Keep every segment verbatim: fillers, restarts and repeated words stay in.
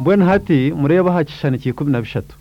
mbwene hati mureba hakishana ikikumi na bishatu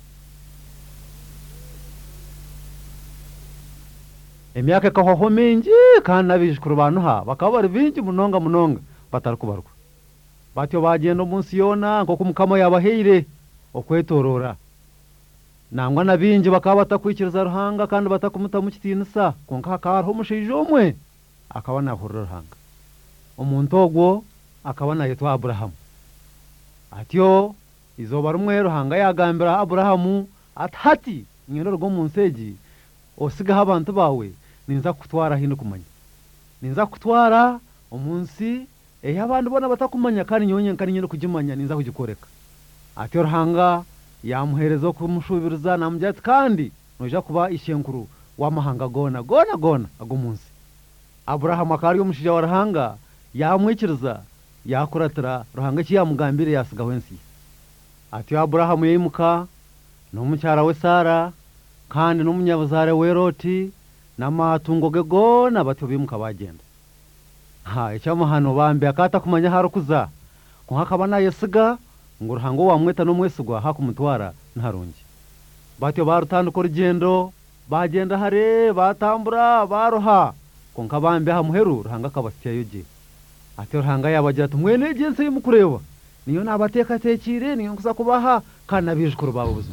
emyaka ikahoho mingi kandi nabishukuru bantu ha bakaba bari bingi munonga munonga batari kubarwa batyo bagenda umunsi yona nko kumukamo yabaheire okwetorora nangwa nabingi bakaba batakwikiriza Ruhanga kandi batakumuta mu kitinisa konka hakaba umushije umwe akaba nahurira Ruhanga omuntu ogwo akaba nayitwa Aburahamu atyo izoba rumwe Ruhanga yagambira Aburahamu atati ngendo rwo munsegi osigaho abantu bawe ninza kutwara hino kumanya ninza kutwara umunsi eya abantu bona batakumanya kandi nyonye kandi nyine kujimanya ninza kugikoreka atyo Ruhanga yamuherezo kumushubiriza namujyati kandi noja kuba ishenkuru w'amahanga gona gona gona ago munsi Aburahamu akari umushija wa Ruhanga yamwikiriza yakuratira Ruhanga kiyamugambire yasigaho ensi atyo Aburahamu yimuka n'umucyara we Sara kandi n'umunyabuzare we Loti n'amatungo ge gona batyo bimuka bagenda ha icyamahano bambe akata kumanya harukuza ko hakaba nayesiga ngo Ruhango wamweta no mwesugwa hakumutwara ntarungi batyo barutanduko rugendo bagenda hare batambura baroha ko nkabambe hamuheru Ruhanga kabasya yoje atyo Ruhanga yabagira tumwene gense yimukureba niyo nabateka tekire niyo nkuza kubaha kana bijukuru babo buzima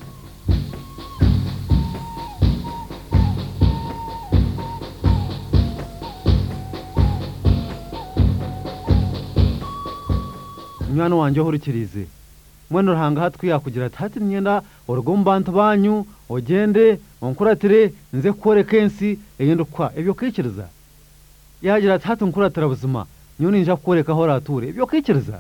mwana wanje horikirize mwana Ruhanga hatwiya kugira ati myenda orugombantu banyu ogende onkuratire nze kore kensi eyendo kwa ebyo kwikiriza yagira ati hatu nkuratira buzima nyo ninja koreka horature ebyo kwikiriza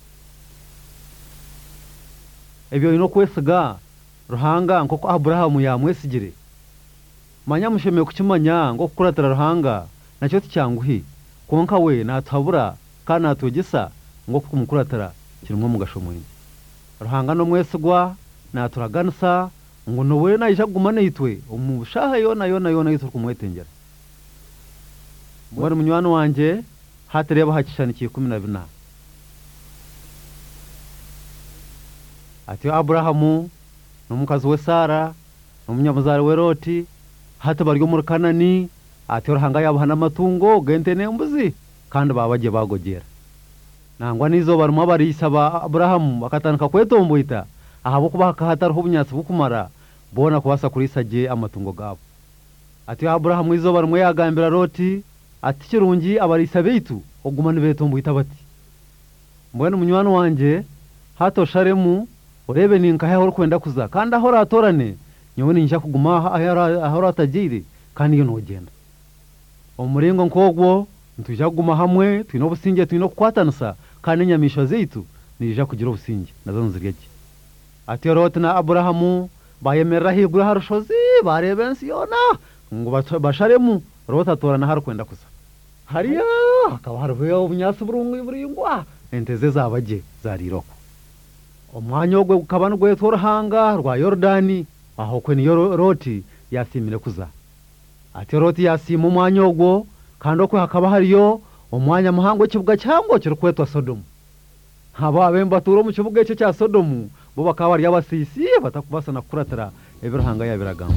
ebyo ino kwesiga Ruhanga nkoko Aburahamu yamwesigire manya musheme kukimanya ngo kuratira Ruhanga nacyo ticyanguhi konka we natabura kana tugisa ngo kumukuratara kirumwe mugashomoye Ruhanga no mwesugwa naturagansa ngo nowe naija gumane yitwe umushaha yona yona yona yitwe kumwetengera mwari munywano wanje hatereba hakishanikiye kumi na bine ati Aburahamu n'umukazi we Sara n'umunyamuzare we Loti hata bari mu Kanani ati Ruhanga yabahana amatungo gente nembuzi kandi babaje bagogera nangwa nizo barumwa barisaba Aburahamu bakatanka kwetombuita ahabo kubaka hatariho ubunyatsi bukumara bona kubasa kurisaje amatungo gabo ati Aburahamu izo barumwe yagambira Loti ati kirungi abarisa beitu ogumane betombuita bati mbone munywano wanje hato Sharemu urebe ninka yaho kwenda kuza kandi aho ratorane nyewe ninja kuguma aho ratajire kandi yo nogenda umurengo nkogwo ntujya kuguma hamwe twino businge twino kwatansa kandi nyamisho zeitu nija kugira ubusinge nazo nziryeje ati Loti na Aburahamu bayemera higura harushozi barebensi yona ngo basharemu Loti atorana har kwenda kuza hariya akaba harvuye ubunyasi burungu buringwa enteze zabaje zariroko omwanya ogwe kukabanugwe Ruhanga rwa Yordani aho kwe ni Loti yasimire kuza ati Loti yasimu umwanya ogwo kandi okwe hakaba hariyo umwanya muhango kibuga cyango kirukwetwa Sodomu haba abemba turo mu kibuga cyo cya Sodomu bo bakaba bari abasisi batakubasana kuratira ebiruhanga yabiragamo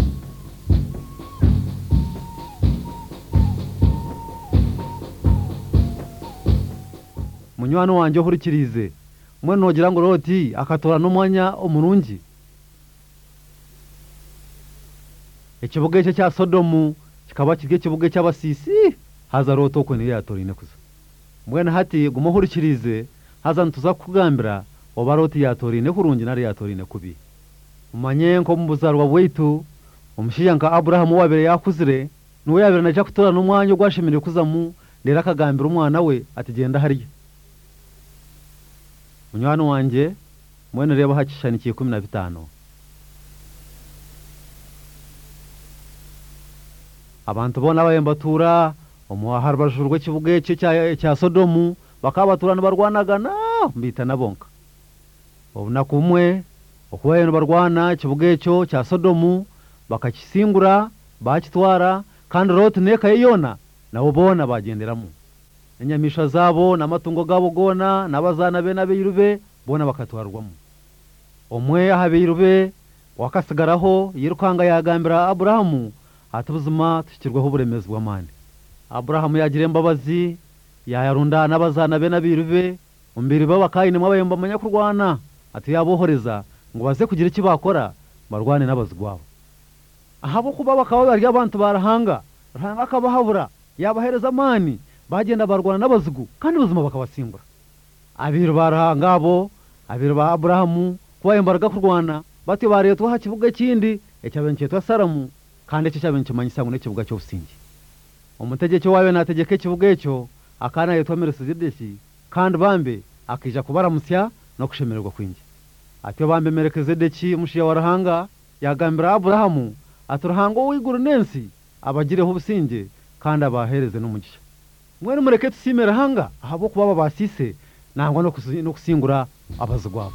munywano wanje hurikirize mwe nogira ngo Loti akatora n'umwanya omurungi ekibuga cyo cya Sodomu kikaba kige kibuga cy'abasisi haza Loti okwe niyo yatorine kuza mwene hati gumuhurikirize haza ntuza kugambira oba Loti yatorine kurungi nari yatorine kubi umanye nko mbuzarwa bwitu umushiyanka Aburahamu wabere yakuzire nuwe yabere naje kutora n'umwanya gwashimire kuzamu ndera akagambira umwana we ati genda hariya munywano wanje mwene reba hakishanikiye kumi na bitanu abantu bona bayembatura omuhahar bashurwe kibuge cyo cya Sodomu bakabaturana barwanagana mbita nabonka obuna kumwe okubayeno barwana kibuge cyo cya Sodomu bakakisingura bakitwara kandi Loti neka yona nabo bagenderamo enyamisha zabo n'amatungo gabo gona nabazana be nabirube bona bakatwarwamo. Omwe ahabirube wakasigaraho yirukanga yagambira Aburahamu atubuzima tukirwaho uburemezi bw'amani. Aburahamu yagira imbabazi yayarunda n'abazana be nabirube umbiri babakayine mwabayemba amanya kurwana ati yabohoreza ngo baze kugira iki bakora barwane n'abazigwabo. Ahabo kuba bakaba bari abantu barahanga Ruhanga akabahabura yabahereza amani bagenda barwana n'abazigu kandi ubuzima bakabasimbura. Abiru barahanga abo abiru ba Aburahamu kubayembaraga kurwana bati baretwa hakivuga kindi ecyabenketwa Saramu kandi ecyo cyabenkimanyisa ngo n'ekivuga cyo busingi. Umutegeke wawe nategeke kivuga ecyo akana yitwa Melkisedeki kandi bambe akija kubaramusya no kushemererwa kwingi. Ati bambe Melkisedeki mushiya warahanga yagambira Aburahamu aturuhango w'iguru nensi abagireho businge kandi abahereze n'umugisha. Mwene mureke tusimera hanga ahabo kuba babasise nangwa no kusingura abazigwabo.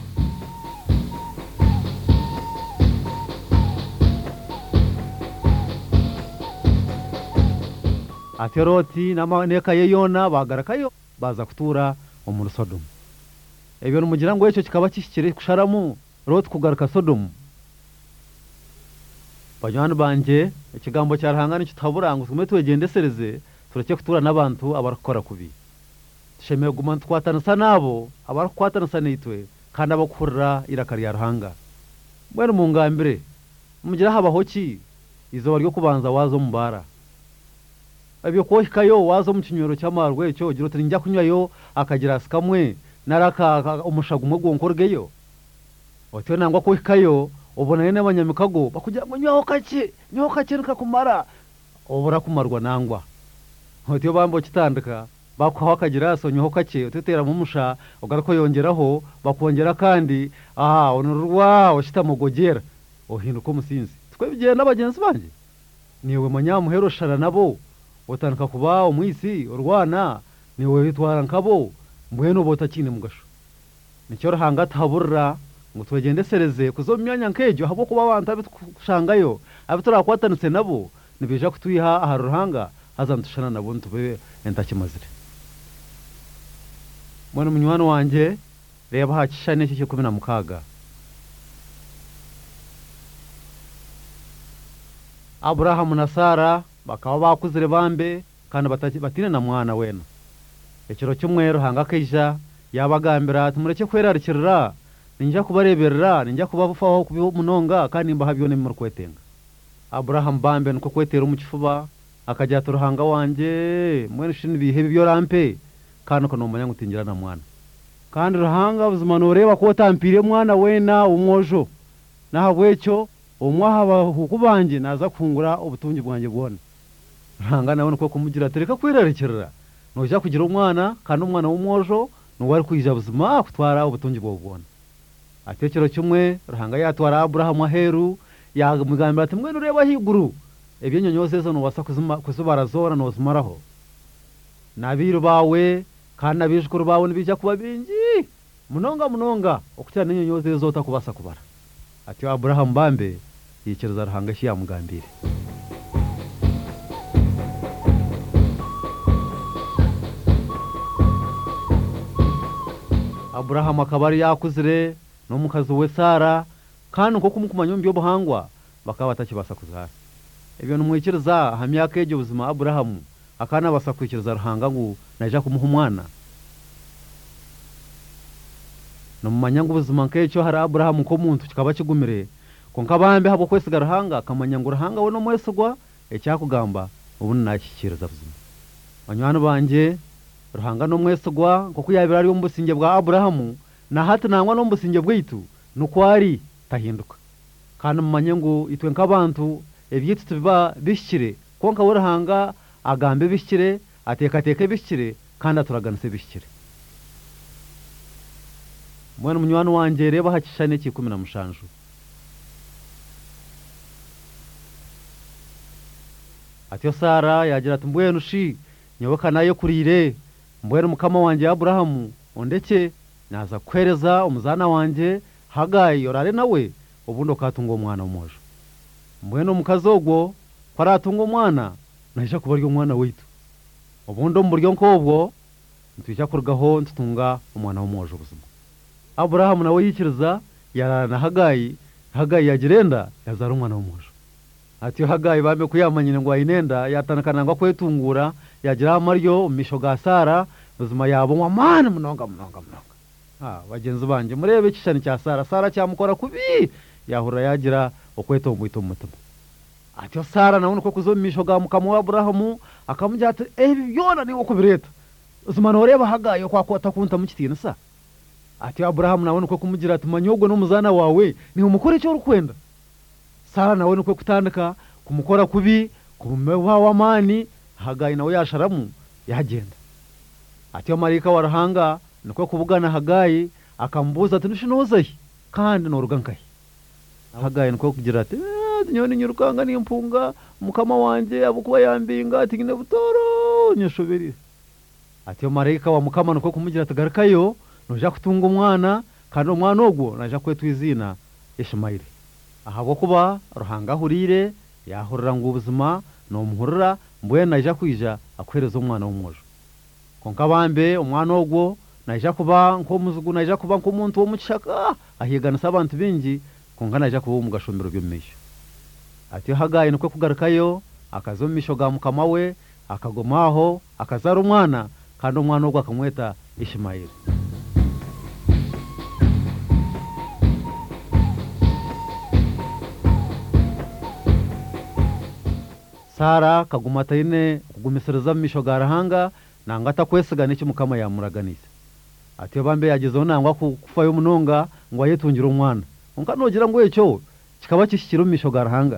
Ati Loti n'amaneka ye Yona bagarakayo baza kutura mu Sodomu. Ebyo numugira ngo ecyo kikaba kishikire kusharamu Loti kugaruka Sodomu. Banywana banje ikigambo cya Ruhanga nicyo taburanga tume twegendesereze tureke kutura n'abantu abarakora kubi. Tushemeye guma twatanasa nabo abarakwatanasa nitwe kandi abakurira irakari ya Ruhanga. Mwene mungambire mugira habaho ki izo ryo kubanza wazo mbara. Abyo kohikayo wazo mu kinyoro cy'amarwe cyo gira uti njya kunywayo akagira sikamwe naraka umushaga umwe gonkorgeyo. Otyo nangwa kohikayo ubona nene abanyamikago bakugira ngo nywaho kake nywaho kake nkakumara obura kumarwa nangwa. Otyo bambo kitandika bakwaho akagira so nywaho kake ututera mu musha ugaruko yongeraho bakongera kandi aha onurwa oshitamugogera ohinduka umusinzi. Twe bigenda abagenzi banje niwe manyamuhero shara nabo otanka kuba umwisi urwana niwe witwara nkabo mbweno botakine mugasho. Nicyo Ruhanga taburra ngo twegendesereze kuzo myanya nkejo habo kuba abantu abitushangayo abiturakwatanize nabo nibija kutuyiha aha Ruhanga hazantushana nabo ntube entakimazire. Mwana munywano wanje reba hakishane cyo kumi na mukaga. Aburahamu na Sara bakaba bakuzire bambe kandi batine na mwana wena. Ekiro cyumwe Ruhanga keja yabagambira ati mureke kwerarikirira ninja kubareberera ninja kubabufaho kubi munonga kandi mbaha byone mu kwetenga. Aburahamu bambe nuko kwetera umukifuba akajya Ruhanga wanje mwene shini bihe byo rampe kandi ko nomanya ngutingira na mwana. Kandi Ruhanga buzima noreba ko tampire mwana wena umwojo nahabwecyo umwaha hukubanje naza kungura ubutungi bwanje bwone. Ruhanga nawe nuko kumugira tereka kwirarikirira noja kugira umwana kandi umwana w'umwojo nuwari kwija buzima kutwara ubutungi bwo bwone. Atekero cyumwe Ruhanga yatwara Aburahamu aheru yamugambira ati mwene ureba higuru ebyo nyonyose zo nuwasa kuzuma kuzubara zora no zumaraho nabiru bawe kandi nabishukuru bawe nibija kuba bingi munonga munonga okucyana nyonyose zo takubasa kubara. Ati Aburahamu bambe yikiriza Ruhanga shi yamugambire. Aburahamu akabari yakuzire no mukazi we Sara kandi uko kumukumanya mbyo buhangwa bakaba batakibasa kuzara. Ebyo numwikiriza hamyaka ejo buzima Aburahamu akana basakwikiriza Ruhanga ngo naja kumuha umwana. No mumanya ngo buzima nk'ecyo hari Aburahamu ko muntu kikaba kigumire ko nkabambe habo kwesiga Ruhanga akamanya ngo Ruhanga we no mwesugwa ecyakugamba ubu nakikiriza buzima. Banywana banje Ruhanga no mwesugwa ko kuyabira ari mu businge bwa Aburahamu na hati nangwa no mu businge bwitu nuko ari tahinduka. Kandi mumanye ngo itwe nk'abantu ebyitu tuba bishire ko nka Ruhanga agambe bishire atekateke bishire kandi aturaganise bishire. Mwana munywano wanje reba hakishane ki kumi na mushanju. Atiyo Sara yagira ati mbwenu shi nyoboka nayo kurire mbwenu mukama wanje Aburahamu ondeke naza kwereza umuzana wanje Hagayi yorare nawe ubundo katungo umwana umojo. Mbwenu mukazogwo kwaratungo umwana nahisha kubaryo umwana witu ubundo mu buryo nkobwo ntujya kurgaho ntutunga umwana w'umojo buzima. Aburahamu nawe yikiriza yarana Hagayi. Hagayi yagirenda yazara umwana w'umujo. Ati Hagayi bambe kuyamanyine ngo ayinenda yatanakana ngo kwetungura yagira amaryo misho ga Sara buzima yabo wa mana munonga munonga munonga. Ah bagenzi banje murebe kishani cya Sara. Sara cyamukora kubi yahura yagira okwetongo umutima. Ati Sara nawe uko kuzomisho ga mukamo wa Aburahamu akamujya ati eh yona ni uko bireta. Uzima noreba Hagayi kwa kwata kunta mukitina sa. Ati Aburahamu nawe uko kumugira ati manyogwe n'umuzana wawe ni umukore cyo rukwenda. Sara nawe uko kutandika kumukora kubi kumewa wamani. Hagayi nawe yasharamu yagenda. Ati marika warahanga nuko kubugana Hagayi akambuza ati nushinozahi kandi norugankaye. Hagayi nuko kugira ati nyoni nyurukanga ni mpunga mukama wanje abukuba yambinga ati ngine butoro nyeshoberi. Ati marika wa mukama nuko kumugira ati garakayo noja kutunga umwana kandi umwana ogwo naja kwetu izina Ishmaeli. Ahabo kuba ruhanga hurire yahurira ngo ubuzima no muhurira mbwe naja kwija akwereza umwana w'umujo. Konka bambe umwana ogwo naja kuba nko muzugu naja kuba nko umuntu wo mushaka ahigana sabantu bingi konka naja kuba mu gashombero by'umisho. Ati Hagayi nuko kugarukayo akazomisho ga mukama we akagomaho akazara umwana kandi umwana ogwo akamweta Ishmaeli. Sara kagumata ine kugumisereza misho garahanga nangata kwesiga n'iki mukama yamuraganise. Ati bambe yagezeho nangwa kufayo munonga ngo ayetungira umwana. Unka nogira ngo ecyo kikaba kishikira misho garahanga.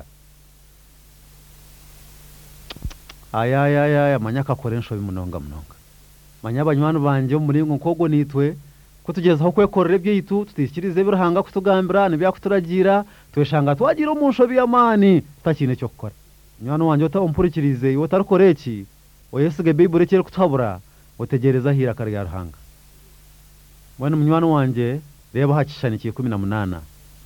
Aya aya aya manyaka korensho bimunonga munonga. Manyabanywana banje muri ngo kogo nitwe kutugezaho kwekorera byitu tutikirize birahanga kutugambira ne byakuturagira tweshanga twagira umunsho biyamani takine cyo gukora. Mwana wanje utampurikirize iwo tarukoreki oyesige Bible kire kutabura utegereza hira kare yarahanga. Mwana mwana wanje reba hakishanikiye kumi na munana.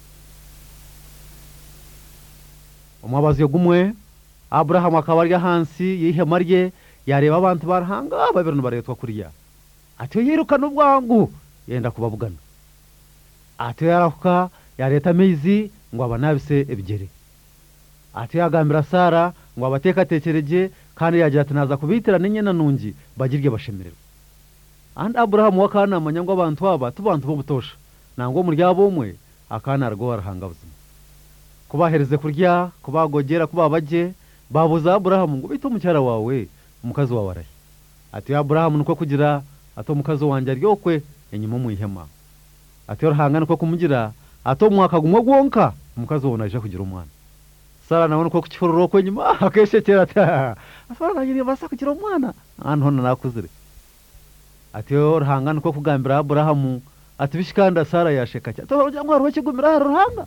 Umwabazi yogumwe Abraham akabarya hansi yihema rye yareba abantu barahanga babiri no baretwa kuriya. Ati yirukana ubwangu yenda kubavugana. Ati yarafuka yareta mezi ngo abanabise ebigere. Ati yagambira Sara ngo abateka tekereje kandi yagira ati naza kubitira ninye nanungi bagirye bashemererwa. And Abraham wakana amanya ngo abantu aba tubantu bo butosha nango muryabo umwe akana argo arahanga buzima. Kubahereze kurya kubagogera kubabaje babuza Abraham ngo bito mucyara wawe umukazi wawe arahe. Ati Abraham nuko kugira ato mukazi wanje aryokwe enyuma mu ihema. Ati yorahanga nuko kumugira ato mwaka gumwe gwonka umukazi wona aje kugira umwana. Sara nawe nuko kuchororo kwe nyuma akeshekera ata afara nyiri basa kugira umwana antu nakuzire. Ati yorahanga nuko kugambira Abraham ati bishikanda Sara yasheka cya to ngo arwe kigumira ruhanga.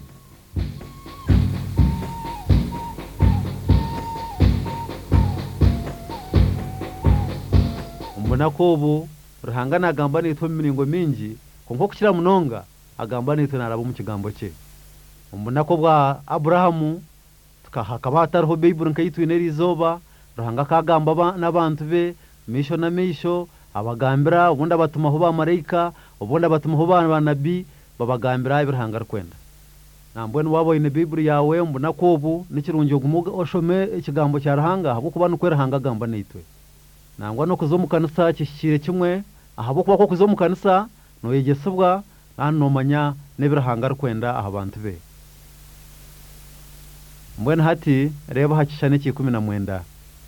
Mbona ko ubu ruhanga nagamba nitwe miringo mingi konko kukira munonga agamba nitwe narabo mu kigambo cye. Mbona ko bwa Abraham tukahakaba atariho Bible nkayitwe nerizoba ruhanga kagamba n'abantu be misho na misho abagambira ubundi abatuma ho ba marayika ubundi abatuma ho ba nabi babagambira ibirhanga rkwenda. Nambone wabo ine Bible yawe mbona ko ubu nikirungiye gumuga oshome ikigambo cya ruhanga habo kuba no kwerahanga gamba nitwe. Nangwa no kuzomukanisa kishire kimwe ahabo kuba ko kuzomukanisa no yegesubwa hano manya nebirahanga rkwenda ahabantu be. Mbona hati reba hakishane ki kumi na mwenda.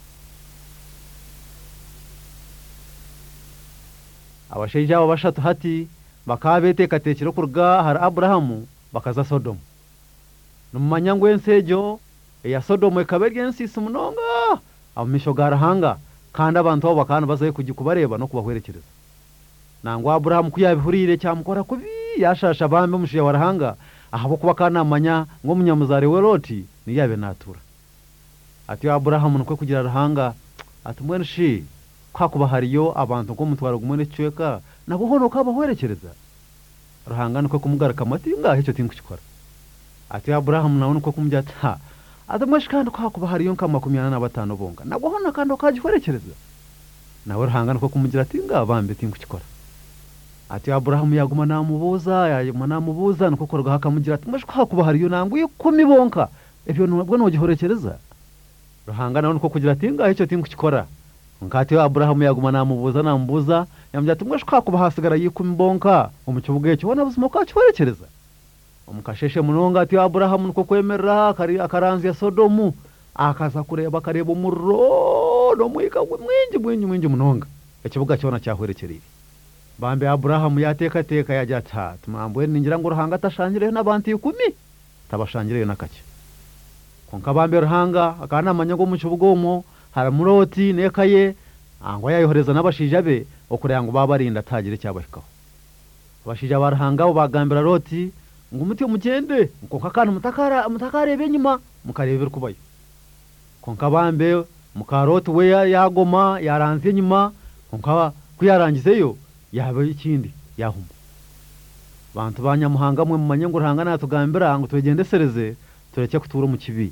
Abasheja abo bashatu hati bakabete katekero kurga har Abrahamu bakaza Sodomu. Numanya ngo ensejo ya Sodomu ekaberye ensisi munonga amisho garahanga kandi abantu abo bakana bazaye kugikubareba no kubahwerekereza. Nangwa Abrahamu kuyabihurire cyamukora kubi yashasha bambe mushiye warahanga ahabo kuba kana manya ngo munyamuzare we Loti ni yabe natura. Ati Abrahamu nuko kugira rahanga ati mwenshi kwa kuba hariyo abantu ngo mutwara gumwe cyeka nabo hono kabahwerekereza. Rahanga nuko kumugaraka mati ngahe cyo tinkukikora. Ati Abrahamu nawe nuko kumujyata ati mwashikando kwa kuba hariyo nka makumyabiri na batanu bonga nabo hono kando kagihwerekereza. Nawe rahanga nuko kumugira ati ngabambe tinkukikora. ati Aburahamu yaguma namubuza yaguma namubuza nuko korga hakamugira ati mwe kwakuba hariyo nangu ikumi bonka ebyo nubwo no gihorekereza ruhanga nawe nuko kugira ati ngaho icyo tingu kikora ngati Aburahamu yaguma namubuza namubuza yamujya ati mwe kwakuba hasigara yikumi bonka umukibuge cyo bona buzima kwa kihorekereza umukasheshe munonga ati Aburahamu nuko kwemerera kari akaranzi ya Sodomu akaza kureba kareba umuro no mwika mwingi mwingi mwingi munonga ikibuga cyona cyahorekereye bambe Aburahamu yateka teka yajata tumambwe ningira ngo ruhanga atashangire n'abantu ikumi tabashangire nakake konka bambe ruhanga akana amanyago mu kibugomo haramuroti nekaye angwa yayohereza n'abashija be okurenga ngo babarinda tagire cyabashikaho abashija barahanga bo bagambira roti ngo umuti umugende konka kana mutakara mutakarebe nyuma mukarebera kubayo konka bambe mukaroti we yagoma yaranze nyuma konka kuyarangizeyo yaba ikindi yahuma bantu banyamuhanga mwe mumanye ngo ruhanga natugambira ngo tugendesereze tureke kutura mu kibi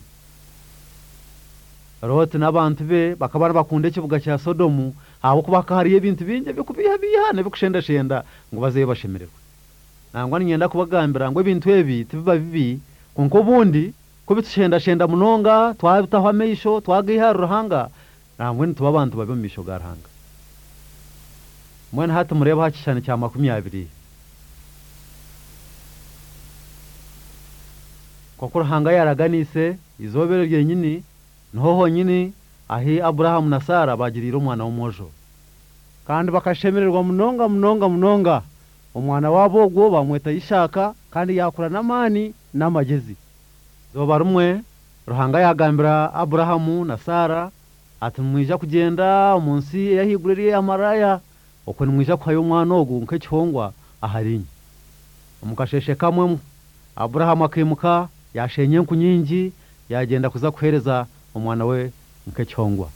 Loti n'abantu be bakabana bakunde kibuga cya Sodomu abo kubaka hariye ibintu binje bikubiha bihane bikushenda shenda ngo bazeye bashemererwe nangwa nyenda kubagambira ngo ibintu ebi tibiba bibi konko bundi kubitushenda shenda munonga twabitaho ameisho twagiha ruhanga nangwe ntuba abantu babimisho garhanga mwana hata mureba hakishane cya makumyabiri koko ruhanga yaraganise izobere ryenyini nhoho nyini ahi Aburahamu na Sara bagirira umwana w'umujo kandi bakashemererwa munonga munonga munonga umwana wabo gwo bamweta yishaka kandi yakura namani n'amagezi zoba rumwe ruhanga yagambira Aburahamu na Sara ati mwija kugenda umunsi yahiguririye amaraya uko nimwija kwa y'umwana ogu nke cyongwa aharinye umukasheshe kamwe Aburahamu akimuka yashenye kunyingi yagenda kuza kuhereza umwana we nke cyongwa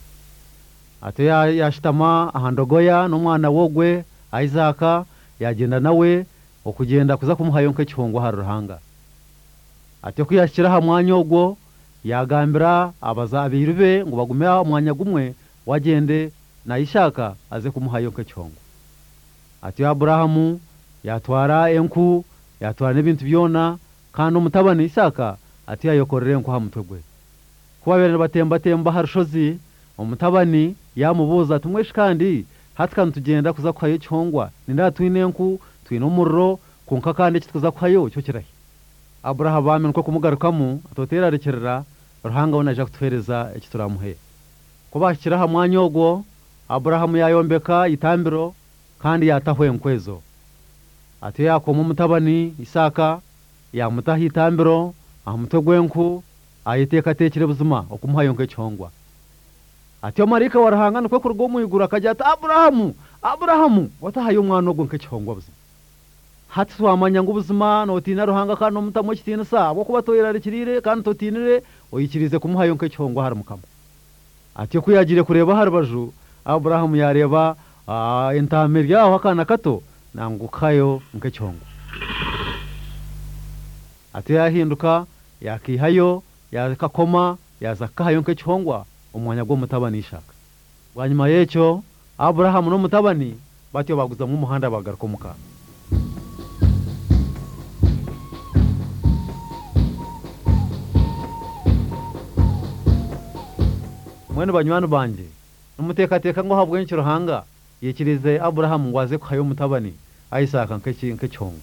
ate yashitama ahandogoya n'umwana wogwe Isaka yagenda nawe okugenda kuza kumuhayo nke cyongwa haruhanga ate kuyashira ha mwanya ogwo yagambira abazabirube ngo bagume umwanya gumwe wagende na Isaka aze kumuhayo nke cyongwa ati Aburahamu yatwara enku yatwara n'ibintu byona kandi umutabani Isaka ati yayokorere enku hamutwegwe kuba bene batemba temba harushozi umutabani yamubuza tumweshi kandi hatkan tugenda kuza kwayo cyongwa ninda twinenku twino murro kunka kandi kitkuza kwayo cyo kirahi Aburahamu bamenye ko kumugarukamo atotera rekerera ruhanga onaje kutwereza ikituramuhe kubashira ha mwanyogwo Aburahamu yayombeka itambiro kandi yatahwe enkwezo ati yakoma umutabani Isaka yamutahi itambiro amutogwenku ayiteka tekire buzima okumuhayo nke cyongwa ati marika warahanga nuko kurwo muyigura kajata Aburahamu Aburahamu watahaye umwana ogwo nke cyongwa buzima hati twamanya ngo ubuzima no tina ruhanga kandi umutamo kitina sabo kuba toyera rikirire kandi totinire oyikirize kumuhayo nke cyongwa haramukamo ati kuyagire kureba harubaju Aburahamu yareba entame ryaho akana kato nangukayo nke cyongwa ati yahinduka yakihayo yakakoma yazakahayo nke cyongwa umwanya gwo mutabani Ishaka bwanyuma yecho Aburahamu no mutabani batyo baguza mu muhanda bagaruka muka mwene banywano banje umuteka teka ngo habwe nki ruhanga yikirize Aburahamu ngwaze kwayo mutabani Isaka nke nke cyongwa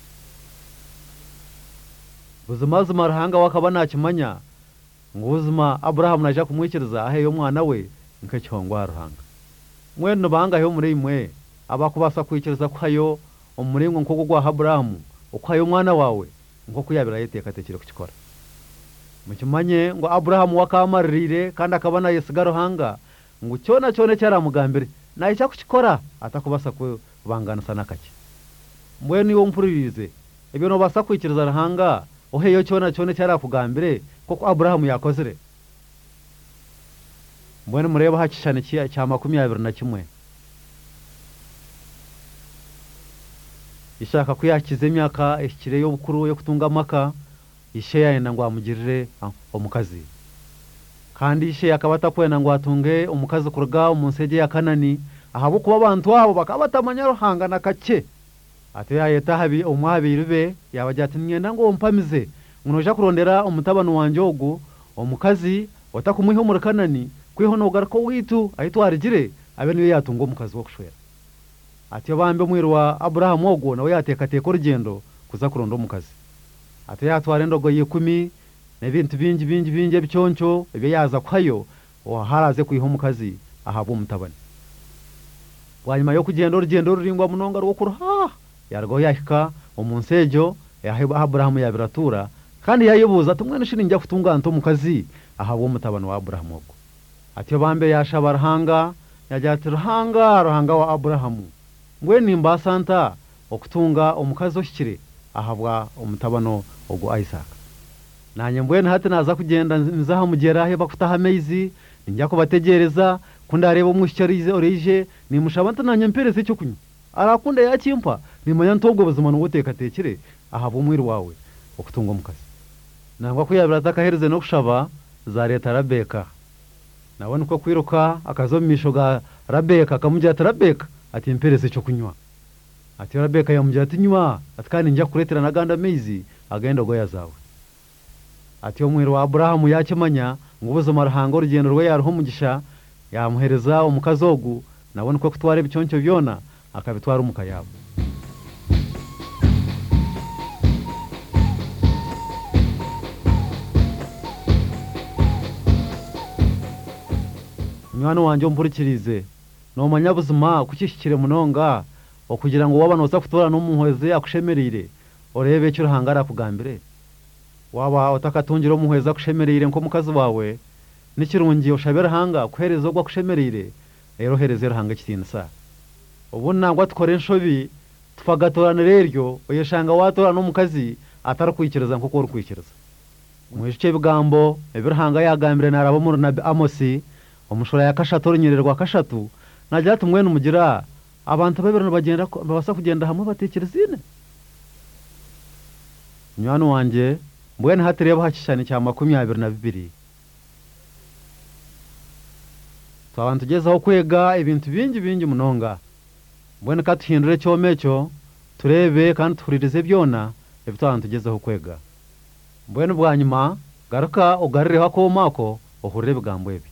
buzima zuma ruhanga wakabana kimanya nguzuma Aburahamu naje kumwikiriza aheyo mwana we nke cyongwa ruhanga mwene banga yo muri imwe abakubasa kwikiriza kwayo umuringo nkoko gwa Aburahamu ukwayo mwana wawe nko kuyabira yeteka tekire kukikora mukimanye ngo Aburahamu wakamarire kandi akabana yesigaro hanga ngo cyona cyone cyaramugambire naye cyo kukikora atakubasa kubangana sana kake mwe niwo mpuririze ibyo no basa kwikiriza ruhanga oheyo cyona cyone cyarakugambire koko Aburahamu yakozere mbone mureba hakishane cya makumyabiri na kimwe Ishaka kuyakize imyaka ikire yo bukuru yo kutunga maka ishe yayenda ngo amugirire omukazi kandi ishe yakabata kwena ngo atunge umukazi kuruga umunsege ya Kanani ahabo kuba abantu abo bakabatamanya ruhanga na kake ate yayeta habi omwabiri be yabajya ati ngenda ngo mpamize munoja kurondera umutabano wanje ogu omukazi otakumuha omurkanani kwiho no garako witu ayitwarigire abe niyo yatunga omukazi wo kushwera ati bambe mwiru wa Abraham ogu nawe yateka teka urugendo kuza kuronda omukazi ati yatwara endogo y'ikumi n'ebintu bingi bingi bingi ebicyoncho ebyo yaza kwayo waharaze kwiho omukazi ahabwa umutabani wanyuma yo kugenda urugendo ruringwa munonga rwo kuruha yargo yahika omunsejo yahiba Abraham yabiratura kandi yayibuza ati mwana shirinjya kutunga nto mukazi ahabwa umutabani wa Abraham ogu ati bambe yashabarahanga yajyati ruhanga ruhanga wa Abraham ngwe nimba santa okutunga omukazi oshikire ahabwa umutabano ogu Isaac nanye mbwene hati naza kugenda nzaha mugera he bakutaha amezi njya kubategereza kundareba umushikirize orije nimushabanta nanye mpereze cyo kunywa arakunda yakimpa nimanya ntobwo buzima n'ubuteka tekire ahabwa umwiri wawe okutunga omukazi nangwa kuyabira atakahereze no kushaba za leta Rabeka nabone ko kwiruka akazomisho ga Rabeka kamujya ati Rabeka ati mpereze cyo kunywa ati Rabeka yamujya ati nywa atkani njya kuretera naganda mezi agenda go yazawe ati omwiri wa Abraham yakimanya ngubuzima ruhango rugendo rwe yaruho mugisha yamuhereza omukazi ogu nabone ko kutwara ibicyoncho byona akabitwara umukayabo mwana wanje ompurikirize no manyabuzima kukishikire munonga okugira ngo wabana oza kutora no muhweze akushemerire orebe cyo ruhangara kugambire waba otakatungira omuhweza kushemerire nko mukazi wawe nikirungi oshabera hanga kuhereza ogwa kushemerire rero hereze ruhanga kitinsa ubuna ngo tukore nshobi tufagatorana reryo oyeshanga watora no mukazi atarakwikiriza nko ko rukwikiriza mwishike bigambo ebirhanga yagambire narabo mu nabi Amosi omushora yakashatu nyirerwa kashatu najya tumwe numugira abantu babirana bagenda babasa kugenda hamwe batekerezine nywano wanje mbwene hatireba hakishane cya makumyabiri na bibiri twabantu gezaho kwega ibintu bingi bingi munonga mbwene katuhindure cyomecho turebe kandi turirize byona ebitwantu gezaho kwega mbwene bwanyuma garuka ugarire ko mako ohurire bigambo ebi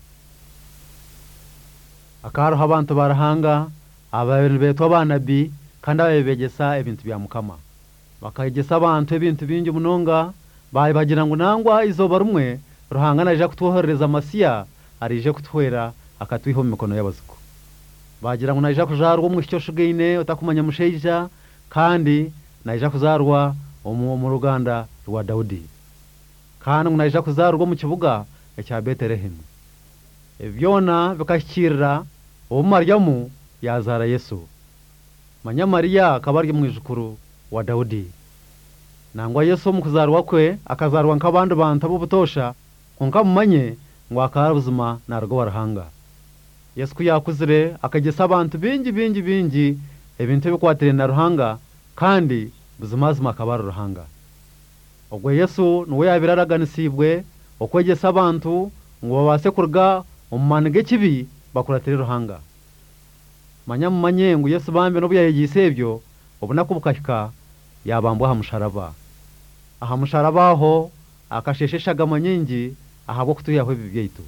akaro abantu barahanga ababiri betwa banabi kandi abebegesa ebintu bya mukama bakayegesa abantu ebintu bingi munonga bayi bagira ngo nangwa izoba rumwe ruhanga naje kutuhohereza Masiya arije kutwera akatwiho mikono y'abaziko bagira ngo naje kujarwa umwisho shugine utakumanya musheija kandi naje kuzarwa mu ruganda rwa Daudi kandi naje kuzarwa mu kibuga cya Bethlehem ebyona bikashikira uwo Maryamu yazara Yesu manya Maria akabarye mu ijukuru wa Daudi nangwa Yesu mu kuzarwa kwe akazarwa nk'abandi bantu b'ubutosha konka mumanye ngo akarabuzima narwo barahanga Yesu yakuzire akagesa abantu bingi bingi bingi ebintu bikwatire na ruhanga kandi buzimazima akabara ruhanga ogwe Yesu nuwe yabiraraganisibwe okwegesa abantu ngo babase kurga omumanige kibi bakuratire ruhanga manya mumanye ngo Yesu bambe no buyayigise ebyo obuna kubukashika yabambwa ha musharaba aha musharabaho akashesheshaga manyingi ahabo kutuyaho bibyeitu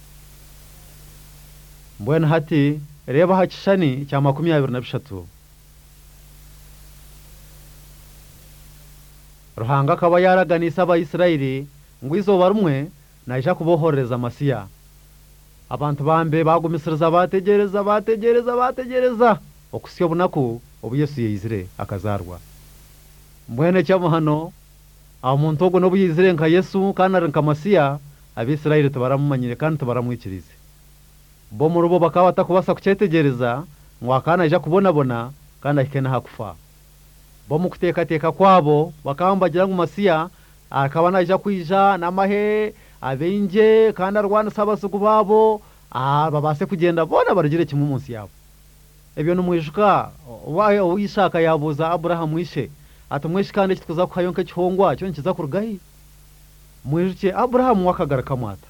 mbwene hati reba hakishani cya makumyabiri na bishatu ruhanga kaba yaraganisa abayisirayeli ngo izoba rumwe naje kubohoreza Masiya abantu bambe bagumisiriza bategereza bategereza bategereza okusyo bunaku obu Yesu yizire akazarwa mbwene cyamo hano amuntu ogo no buyizire nka Yesu kana nka Masiya abisirayeli tubaramumanyire kandi tubaramwikirize bo mu rubo bakaba batakubasa kucetegereza ngo akana aje kubona bona kandi akena hakufa bo mu kuteka teka kwabo bakambagira ngo Masiya akaba naje kwija namahe abenje kandi arwana sabasuku babo ah babase kugenda bona barugire kimwe munsi yabo ebyo numwishuka waye uyishaka yabuza Abraham ishe atumwishikande kitkuza kwayonka kihongwa cyo nkiza kurugayi mwishuke Abraham wakagara kamata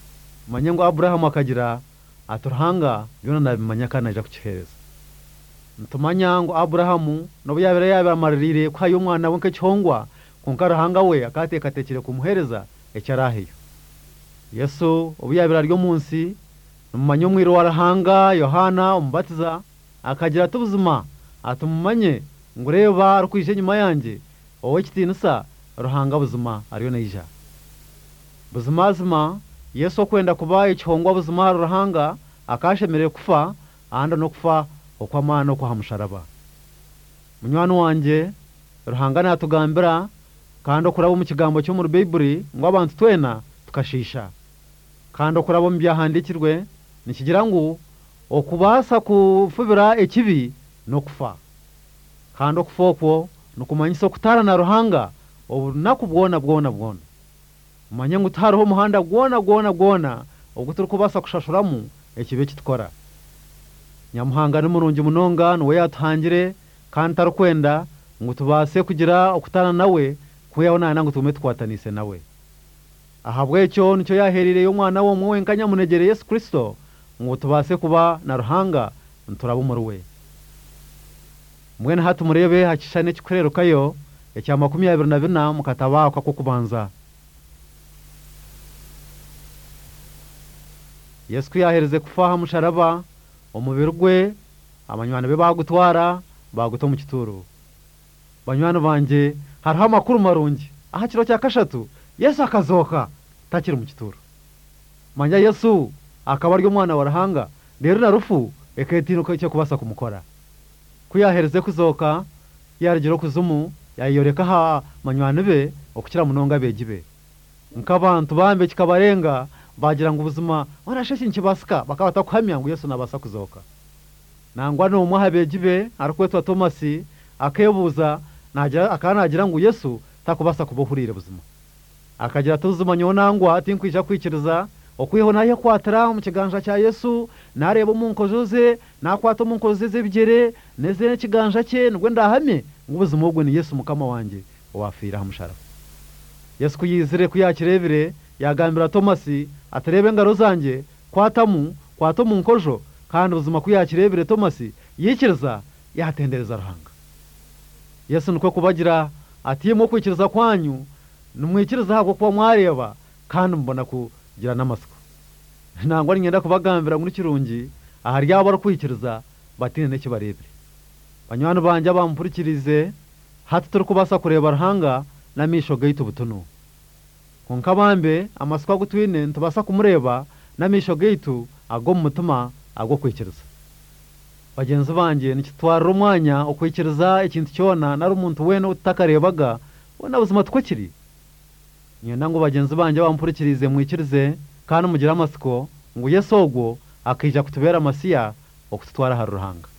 manyengo Abraham akagira aturhanga byona nabimanya kana aje kukihereza ntumanya ngo Aburahamu no yabera yabera amarire kwa y'umwana we nk'cyongwa kunka ruhanga we akatekatekere kumuhereza ecyarahiyo Yesu ubuyabira ryo munsi numanyo mwiro warahanga Yohana umubatiza akagira tubuzima atumumanye ngureba rukwishe nyuma yanjye wowe kitinisa ruhanga buzima ariyo nayija buzima zima Yesu kwenda kubaye cyongwa buzima ruhanga akashemereye kufa anda no kufa okwamana kwa hamusharaba munywano wanje ruhanga natugambira kandi okurabo mu kigambo cyo mu Bible ngo abantu twena tukashisha kandi okurabo mbyahandikirwe nikigira ngo okubasa kufubira ekibi no kufa kandi okufokwo nukumanyisa kutara na ruhanga obunaku bwona bwona bwona manya ngutaraho muhanda bwona bwona bwona oguturi kubasa kushashuramu ekibe kitukora nyamuhanga n'umurungi munonga nuwe yatangire kandi tarukwenda ngo tubase kugira okutana nawe kuyabona nango tume twatanise nawe ahabwe cyo nicyo yaherire yo mwana wo mwe nkanya munegere Yesu Kristo ngo tubase kuba na ruhanga nturabumuruwe mwene hatu murebe hakishane kikurero kayo ecya makumyabiri na bina mukataba kwa kukubanza Yesu yahereze kufaha musharaba umubiri gwe amanywana be bagutwara baguto mu kituru banywana banje hariho amakuru marungi aha kiro cya kashatu Yesu akazoka takiri mu kituru manya Yesu akaba ari umwana warahanga rero na rufu eketino ko cyo kubasa kumukora kuyahereze kuzoka yarigero kuzumu yayoreka ha manywana be okukira munonga begibe nkabantu bambe kikabarenga bagira ngo ubuzima warasheshe nkibasika bakabata kuhamya ngo Yesu nabasa kuzoka nangwa no muhabegibe arakwetwa Tomasi akebuza nagira akanagira ngo Yesu takubasa kubohurira buzima akagira tuzuma nyonangwa atinkwisha kwikiriza okwiho naye kwatara mu kiganja cya Yesu nareba mu nkozoze nakwato mu nkozoze bigere neze kiganja cye ngo ndahame ngo ubuzima bwo ni Yesu mukama wanje wafira hamushara Yesu kuyizire kuyakirebire yagambira Tomasi aterebe ngaro zanje kwatamu kwato mu nkojo kandi ubuzima kuyakirebire Tomasi yikiriza yatendereza ruhanga Yesu nuko kubagira atiyemo kwikiriza kwanyu numwikiriza hako kwa mwareba kandi mbona kugira namasiko nangwa ngenda kubagambira muri kirungi aha ryabo kwikiriza batine n'iki barebire banywana banje bampurikirize hati turi kubasa kureba ruhanga na misho gaitu butuno konka bambe amasiko gutwine ntubasa kumureba na misho gaitu ago mutuma ago kwikiriza bagenzi banje nikitwara umwanya okwikiriza ikintu cyona nari umuntu wene utakarebaga wona buzima twakiri nyenda ngo bagenzi banje bampurikirize mwikirize kandi mugira amasiko ngo Yesu ogwo akija kutubera masiya okutwara haruhanga